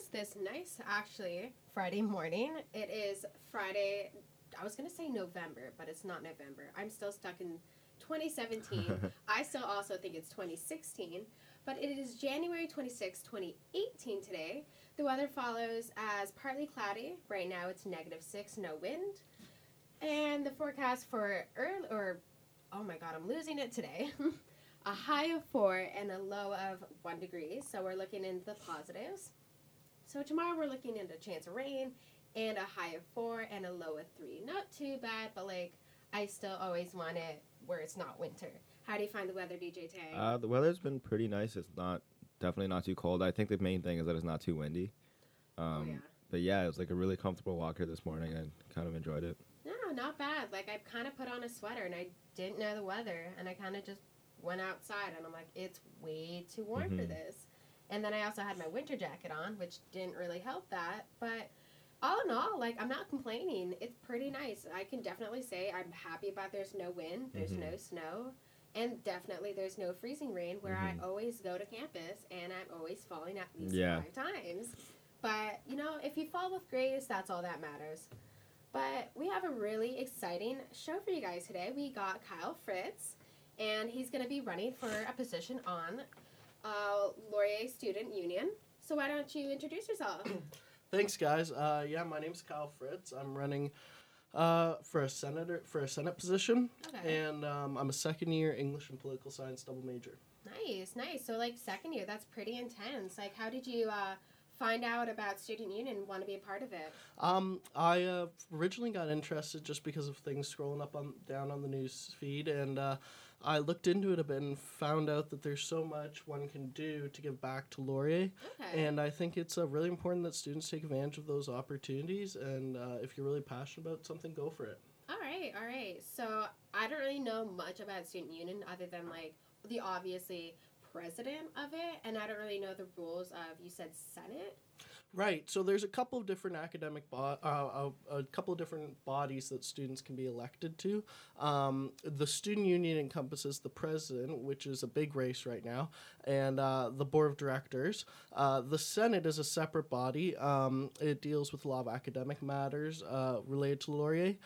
this nice, actually, Friday morning. It is Friday, I was going to say November, but it's not November. I'm still stuck in 2017. I still also think it's 2016, but it is January 26, 2018 today. The weather follows as partly cloudy. Right now it's -6, no wind. And the forecast for oh my god, I'm losing it today. A high of 4 and a low of 1 degree. So we're looking into the positives. So tomorrow we're looking into a chance of rain and a high of 4 and a low of 3. Not too bad, but I still always want it where it's not winter. How do you find the weather, DJ Tang? The weather's been pretty nice. It's definitely not too cold. I think the main thing is that it's not too windy. Yeah. But yeah, it was a really comfortable walk here this morning. I kind of enjoyed it. No, not bad. I kind of put on a sweater and I didn't know the weather and I kind of just went outside and I'm like, it's way too warm for this. And then I also had my winter jacket on, which didn't really help that. But all in all, I'm not complaining. It's pretty nice. I can definitely say I'm happy about there's no wind, there's no snow, and definitely there's no freezing rain where I always go to campus and I'm always falling at least 5 times. But, if you fall with grace, that's all that matters. But we have a really exciting show for you guys today. We got Kyle Fritz, and he's going to be running for a position on Laurier Student Union. So why don't you introduce yourself? Thanks, guys. My name's Kyle Fritz. I'm running for a Senate position, and I'm a second-year English and Political Science double major. Nice. So, second year, that's pretty intense. How did you find out about Student Union and want to be a part of it? I originally got interested just because of things scrolling down on the news feed, and I looked into it a bit and found out that there's so much one can do to give back to Laurier. And I think it's really important that students take advantage of those opportunities, and if you're really passionate about something, go for it. All right. So I don't really know much about Student Union other than the obviously president of it, and I don't really know the rules of, you said Senate? Right. So there's a couple of different a couple of different bodies that students can be elected to. The student union encompasses the president, which is a big race right now, and the board of directors. The Senate is a separate body. It deals with a lot of academic matters related to Laurier.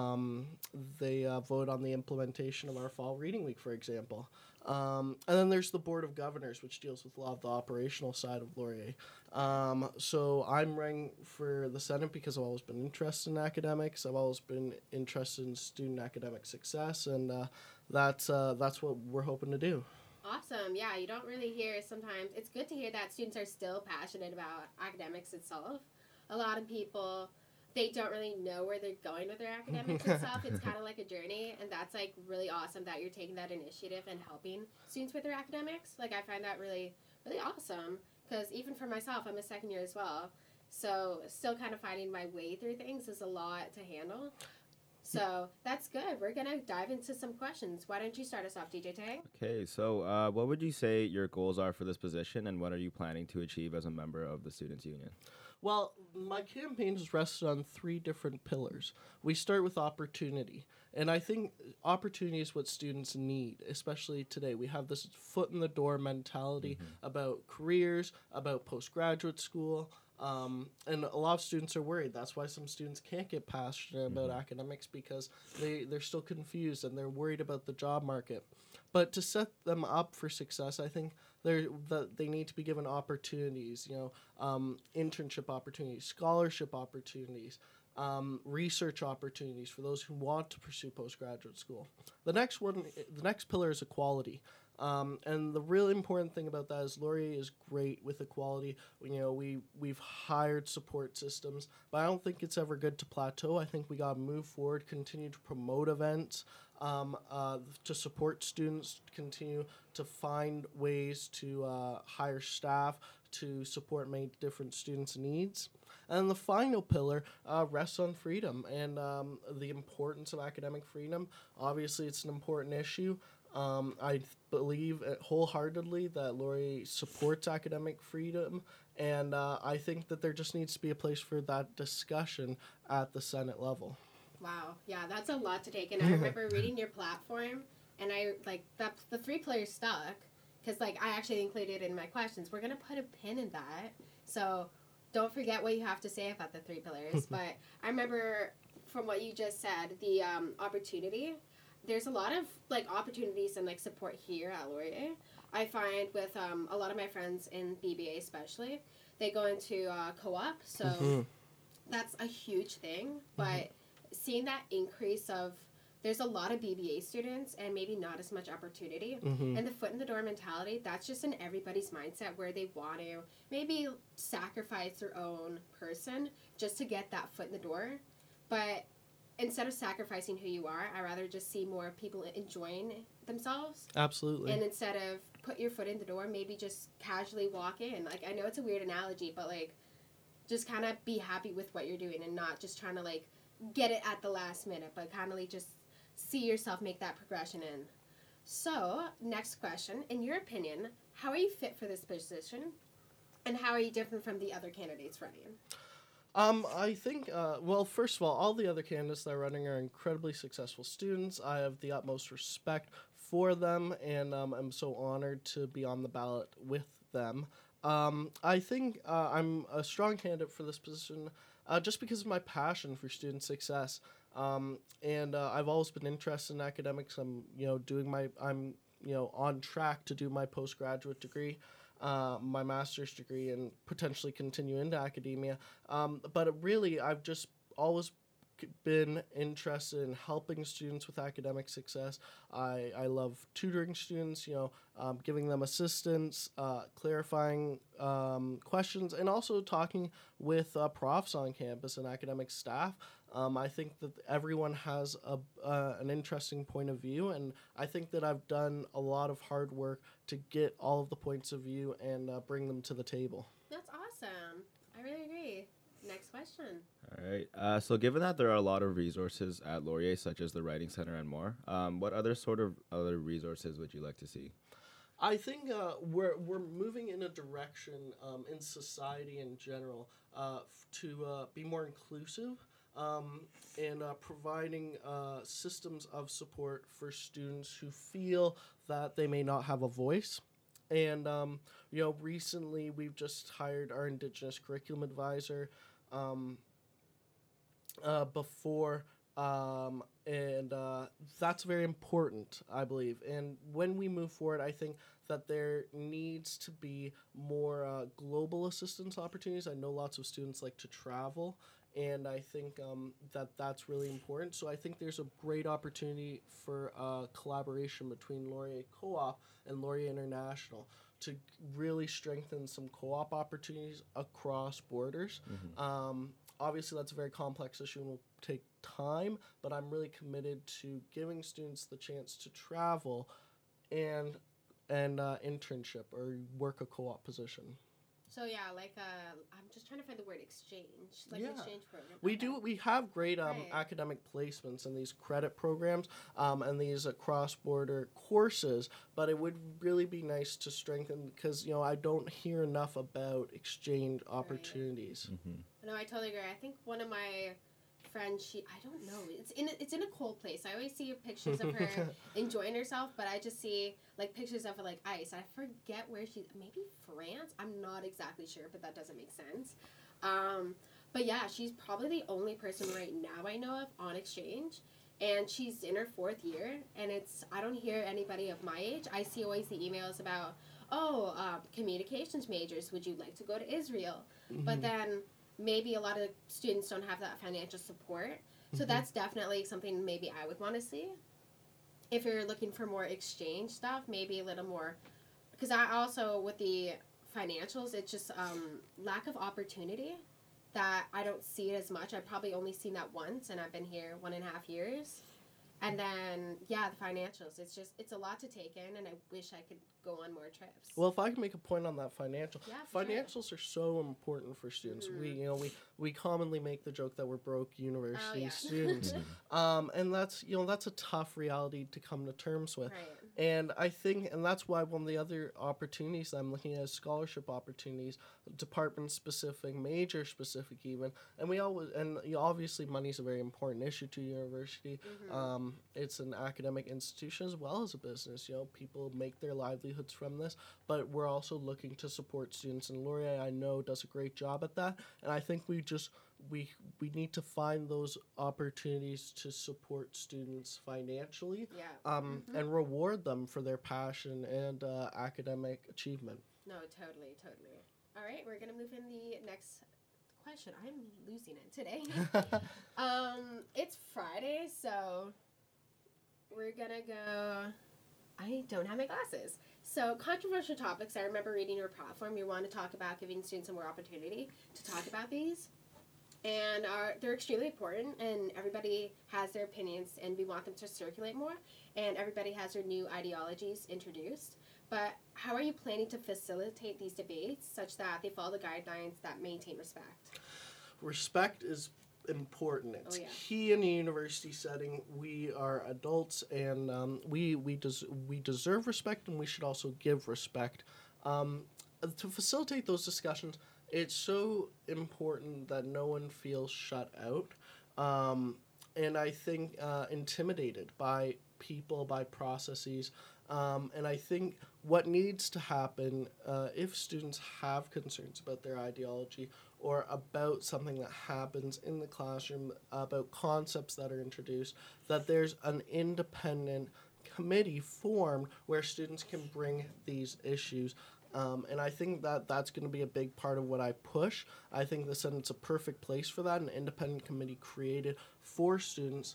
They vote on the implementation of our fall reading week, for example. And then there's the Board of Governors, which deals with a lot of the operational side of Laurier. So I'm running for the Senate because I've always been interested in academics. I've always been interested in student academic success, and that's what we're hoping to do. Awesome. Yeah, you don't really hear sometimes. It's good to hear that students are still passionate about academics itself. A lot of people, they don't really know where they're going with their academics and stuff. It's kind of like a journey, and that's really awesome that you're taking that initiative and helping students with their academics. I find that really, really awesome, because even for myself, I'm a second year as well, so still kind of finding my way through things is a lot to handle. So that's good. We're going to dive into some questions. Why don't you start us off, DJ Tang? Okay, so what would you say your goals are for this position, and what are you planning to achieve as a member of the Students' Union? Well, my campaign is rested on 3 different pillars. We start with opportunity, and I think opportunity is what students need, especially today. We have this foot-in-the-door mentality about careers, about postgraduate school, and a lot of students are worried. That's why some students can't get passionate about academics, because they're still confused and they're worried about the job market. But to set them up for success, I think they need to be given opportunities, internship opportunities, scholarship opportunities, research opportunities for those who want to pursue postgraduate school. The next pillar is equality. And the really important thing about that is Laurier is great with equality. We've hired support systems, but I don't think it's ever good to plateau. I think we got to move forward, continue to promote events, to support students, continue to find ways to hire staff to support many different students' needs. And the final pillar rests on freedom and the importance of academic freedom. Obviously, it's an important issue. I believe wholeheartedly that Laurier supports academic freedom, and I think that there just needs to be a place for that discussion at the Senate level. Wow. Yeah, that's a lot to take in. I remember reading your platform, and the 3 pillars stuck, because I actually included it in my questions. We're going to put a pin in that. So don't forget what you have to say about the 3 pillars. But I remember from what you just said, the opportunity. There's a lot of like opportunities and like support here at Laurier. I find with a lot of my friends in BBA especially, they go into co-op, so that's a huge thing. But seeing that increase of, there's a lot of BBA students and maybe not as much opportunity. And the foot in the door mentality, that's just in everybody's mindset where they want to maybe sacrifice their own person just to get that foot in the door. But instead of sacrificing who you are, I'd rather just see more people enjoying themselves. Absolutely. And instead of put your foot in the door, maybe just casually walk in. Like, I know it's a weird analogy, but like, just kind of be happy with what you're doing and not just trying to like get it at the last minute, but kind of like just see yourself make that progression in. So, next question. In your opinion, how are you fit for this position? And how are you different from the other candidates running? I think, well, first of all the other candidates that are running are incredibly successful students. I have the utmost respect for them, and I'm so honored to be on the ballot with them. I think I'm a strong candidate for this position just because of my passion for student success. And I've always been interested in academics. I'm on track to do my postgraduate degree, my master's degree, and potentially continue into academia. But really, I've just always been interested in helping students with academic success. I love tutoring students, giving them assistance, clarifying questions, and also talking with profs on campus and academic staff. I think that everyone has an interesting point of view, and I think that I've done a lot of hard work to get all of the points of view and bring them to the table. That's awesome. I really agree. Next question. All right. So given that there are a lot of resources at Laurier, such as the Writing Center and more, what other sort of other resources would you like to see? I think we're moving in a direction in society in general to be more inclusive and providing systems of support for students who feel that they may not have a voice. And, recently we've just hired our Indigenous curriculum advisor before, and that's very important, I believe. And when we move forward, I think that there needs to be more global assistance opportunities. I know lots of students like to travel, and I think that that's really important. So I think there's a great opportunity for collaboration between Laurier Co-op and Laurier International to really strengthen some co-op opportunities across borders. Obviously, that's a very complex issue and will take time, but I'm really committed to giving students the chance to travel and internship or work a co-op position. So yeah, I'm just trying to find the word exchange, exchange program. We have great academic placements in these credit programs and these cross-border courses, but it would really be nice to strengthen because I don't hear enough about exchange opportunities. No, I totally agree. I think one of my friends, I don't know, it's in a cold place. I always see pictures of her enjoying herself, but I just see pictures of her ice. I forget where maybe France. I'm not exactly sure, but that doesn't make sense. But yeah, she's probably the only person right now I know of on exchange, and she's in her 4th year. And I don't hear anybody of my age. I see always the emails about communications majors. Would you like to go to Israel? But then maybe a lot of students don't have that financial support. So that's definitely something maybe I would want to see. If you're looking for more exchange stuff, maybe a little more. Because I also, with the financials, it's just lack of opportunity that I don't see it as much. I've probably only seen that once, and I've been here 1.5 years. And then, the financials. It's a lot to take in, and I wish I could go on more trips. Well, if I can make a point on that financials sure. are so important for students. We commonly make the joke that we're broke university students, and that's a tough reality to come to terms with. Right. And I think, and that's why one of the other opportunities that I'm looking at is scholarship opportunities, department specific, major specific even. And we always, and obviously money is a very important issue to university. It's an academic institution as well as a business. People make their livelihoods from this, but we're also looking to support students. And Laurier, I know, does a great job at that. And I think we need to find those opportunities to support students financially, and reward them for their passion and academic achievement. No, totally. All right, we're gonna move in the next question. I'm losing it today. It's Friday, so we're gonna go. I don't have my glasses. So controversial topics. I remember reading your platform. You want to talk about giving students more opportunity to talk about these. And they're extremely important, and everybody has their opinions, and we want them to circulate more, and everybody has their new ideologies introduced. But how are you planning to facilitate these debates such that they follow the guidelines that maintain respect? Respect is important. It's key in a university setting. We are adults, and we deserve respect, and we should also give respect. To facilitate those discussions, it's so important that no one feels shut out, and I think intimidated by people, by processes. And I think what needs to happen, if students have concerns about their ideology or about something that happens in the classroom, about concepts that are introduced, that there's an independent committee formed where students can bring these issues. And I think that that's going to be a big part of what I push. I think the Senate's a perfect place for that, an independent committee created for students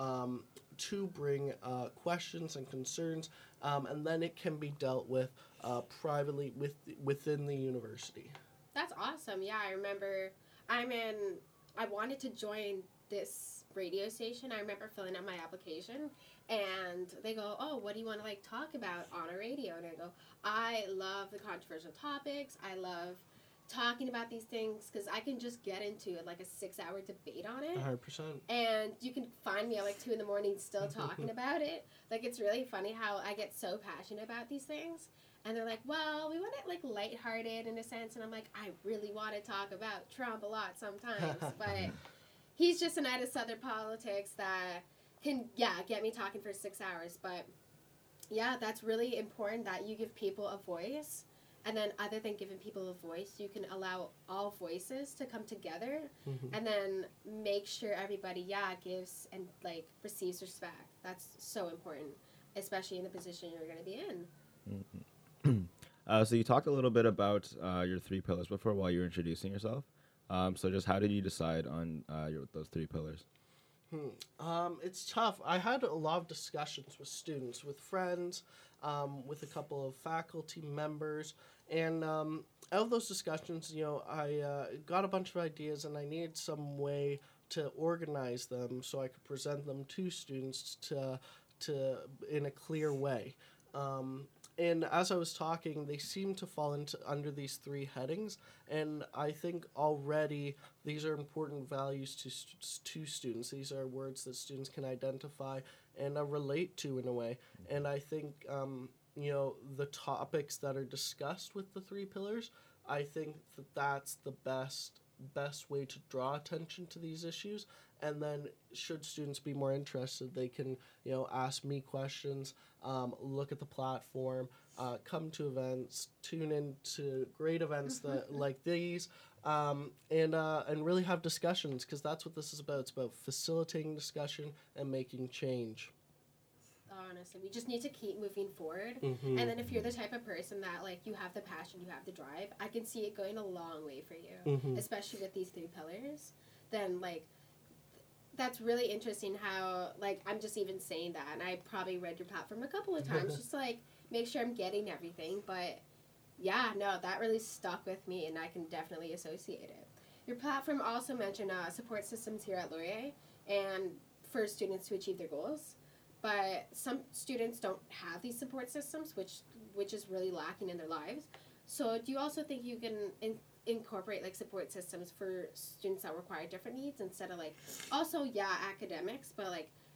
to bring questions and concerns, and then it can be dealt with privately within the university. That's awesome. Yeah, I remember I wanted to join this radio station. I remember filling out my application, and they go, "Oh, what do you want to talk about on a radio?" And I go, "I love the controversial topics. I love talking about these things because I can just get into a 6-hour debate on it. 100%. And you can find me at 2 a.m. still talking about it. It's really funny how I get so passionate about these things. And they're like, well, we want it lighthearted in a sense. And I'm like, I really want to talk about Trump a lot sometimes, but he's just an out of Southern politics that can, get me talking for 6 hours. But yeah, that's really important that you give people a voice. And then other than giving people a voice, you can allow all voices to come together, and then make sure everybody, gives and receives respect. That's so important, especially in the position you're going to be in. So you talked a little bit about your 3 pillars before while you were introducing yourself. So just how did you decide on those 3 pillars? It's tough. I had a lot of discussions with students, with friends, with a couple of faculty members, and out of those discussions, I got a bunch of ideas, and I needed some way to organize them so I could present them to students to in a clear way. And as I was talking, they seem to fall under these 3 headings, and I think already these are important values to students. These are words that students can identify and relate to in a way. And I think the topics that are discussed with the 3 pillars, I think that's the best way to draw attention to these issues. And then should students be more interested, they can, ask me questions, look at the platform, come to events, tune in to great events that like these, and really have discussions, because that's what this is about. It's about facilitating discussion and making change. Honestly, we just need to keep moving forward. And then if you're the type of person that you have the passion, you have the drive, I can see it going a long way for you, especially with these 3 pillars. Then that's really interesting how I'm just even saying that, and I probably read your platform a couple of times just make sure I'm getting everything. But that really stuck with me, and I can definitely associate it. Your platform also mentioned support systems here at Laurier and for students to achieve their goals. But some students don't have these support systems, which is really lacking in their lives. So do you also think you can incorporate support systems for students that require different needs instead of also academics, but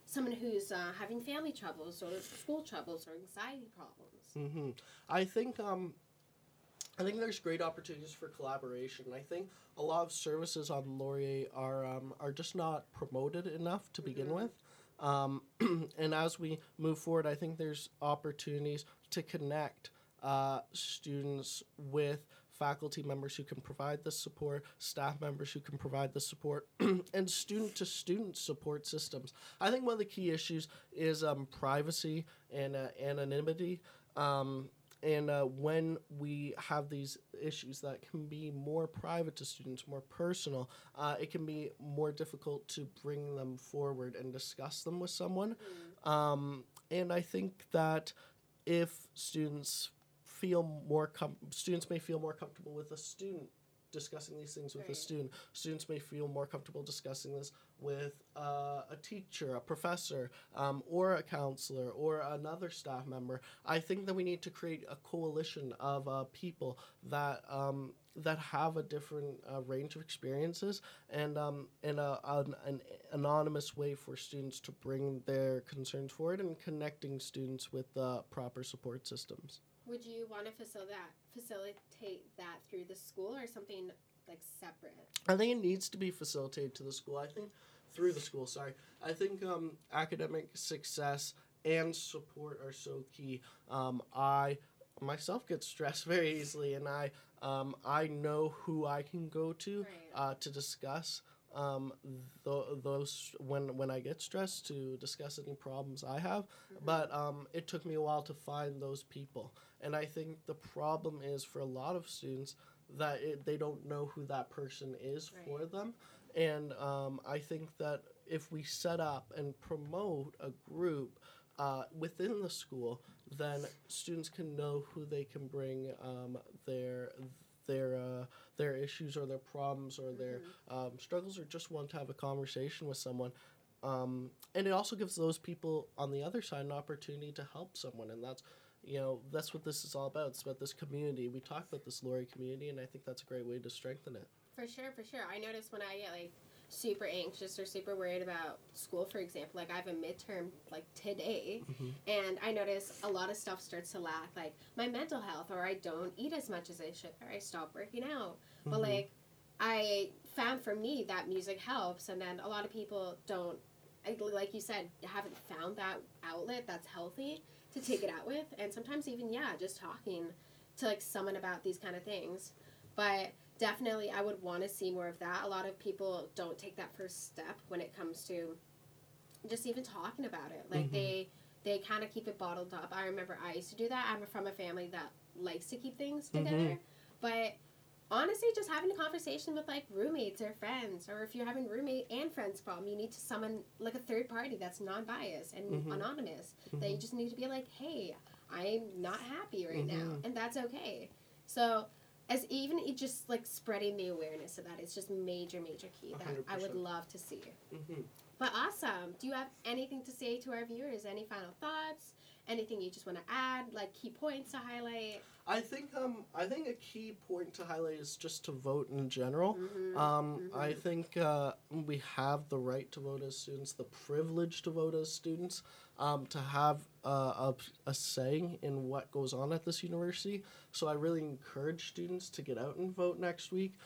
someone who's having family troubles or school troubles or anxiety problems. I think there's great opportunities for collaboration. I think a lot of services on Laurier are just not promoted enough to begin with. And as we move forward, I think there's opportunities to connect students with faculty members who can provide the support, staff members who can provide the support, and student-to-student support systems. I think one of the key issues is privacy and anonymity. And when we have these issues that can be more private to students, more personal, it can be more difficult to bring them forward and discuss them with someone. And I think that if students may feel more comfortable with a student discussing these things with a student. Students may feel more comfortable discussing this with a teacher, a professor, or a counselor, or another staff member. I think that we need to create a coalition of people that have a different range of experiences and an anonymous way for students to bring their concerns forward and connecting students with proper support systems. Would you want to facilitate that through the school or something like separate? I think it needs to be facilitated to the school. Through the school, sorry. I think academic success and support are so key. I myself get stressed very easily, and I know who I can go to to discuss those when I get stressed, to discuss any problems I have. But it took me a while to find those people. And I think the problem is for a lot of students that they don't know who that person is for them. And I think that if we set up and promote a group within the school, then students can know who they can bring their issues or their problems or their struggles, or just want to have a conversation with someone. And it also gives those people on the other side an opportunity to help someone, and that's what this is all about. It's about this community. We talk about this Laurier community, and I think that's a great way to strengthen it. For sure. I notice when I get super anxious or super worried about school, for example, I have a midterm today, and I notice a lot of stuff starts to lack, my mental health, or I don't eat as much as I should, or I stop working out. But I found for me that music helps, and then a lot of people don't, like you said, haven't found that outlet that's healthy to take it out with. And sometimes even just talking to someone about these kind of things. But definitely I would want to see more of that. A lot of people don't take that first step when it comes to just even talking about it. They kind of keep it bottled up. I remember I used to do that. I'm from a family that likes to keep things together. But honestly, just having a conversation with roommates or friends, or if you're having roommate and friends problem, you need to summon a third party that's non-biased and anonymous. That you just need to be hey, I'm not happy right now, and that's okay. So as even it just spreading the awareness of that is just major key that 100%. I would love to see. But awesome. Do you have anything to say to our viewers? Any final thoughts? Anything you just want to add? Key points to highlight? I think a key point to highlight is just to vote in general. I think we have the right to vote as students, the privilege to vote as students, to have a say in what goes on at this university. So I really encourage students to get out and vote next week.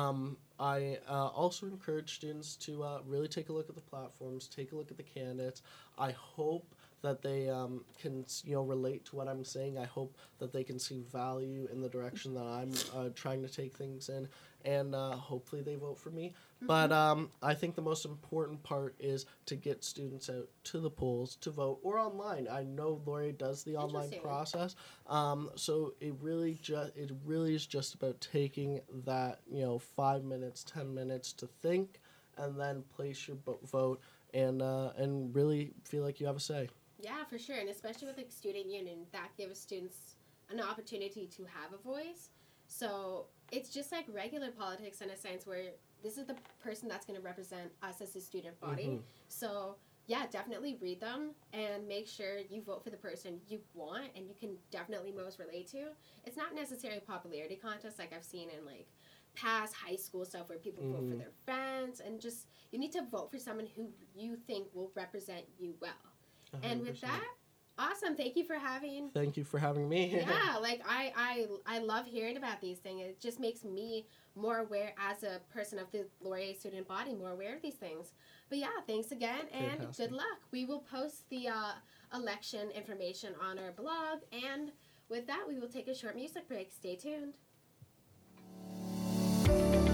I also encourage students to really take a look at the platforms, take a look at the candidates. I hope that they can relate to what I'm saying. I hope that they can see value in the direction that I'm trying to take things in, and hopefully they vote for me. But I think the most important part is to get students out to the polls to vote, or online. I know Laurier does the online process, so it really is just about taking that 5 minutes, 10 minutes to think, and then place your vote, and really feel like you have a say. Yeah, for sure, and especially with student union, that gives students an opportunity to have a voice. So it's just regular politics in a sense, where this is the person that's going to represent us as a student body. So yeah, definitely read them and make sure you vote for the person you want and you can definitely most relate to. It's not necessarily a popularity contest like I've seen in past high school stuff where people vote for their friends, and just you need to vote for someone who you think will represent you well. 100%. And with that, awesome. Thank you for having me. Yeah, like I love hearing about these things. It just makes me more aware as a person of the Laurier student body, more aware of these things. But yeah, thanks again, and fantastic. Good luck. We will post the election information on our blog, and with that, we will take a short music break. Stay tuned.